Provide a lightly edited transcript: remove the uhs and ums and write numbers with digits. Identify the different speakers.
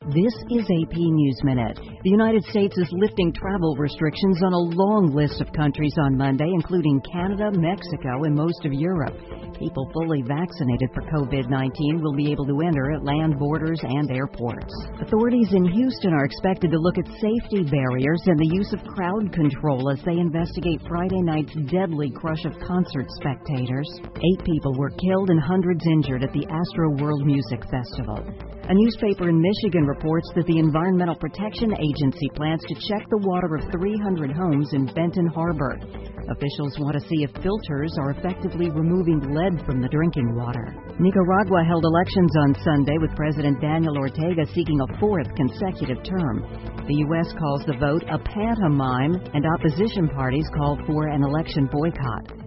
Speaker 1: This is AP News Minute. The United States is lifting travel restrictions on a long list of countries on Monday, including Canada, Mexico, and most of Europe. People fully vaccinated for COVID-19 will be able to enter at land borders and airports. Authorities in Houston are expected to look at safety barriers and the use of crowd control as they investigate Friday night's deadly crush of concert spectators. 8 people were killed and hundreds injured at the Astro World Music Festival. A newspaper in Michigan reports that the Environmental Protection Agency plans to check the water of 300 homes in Benton Harbor. Officials want to see if filters are effectively removing lead from the drinking water. Nicaragua held elections on Sunday with President Daniel Ortega seeking a 4th consecutive term. The U.S. calls the vote a pantomime, and opposition parties called for an election boycott.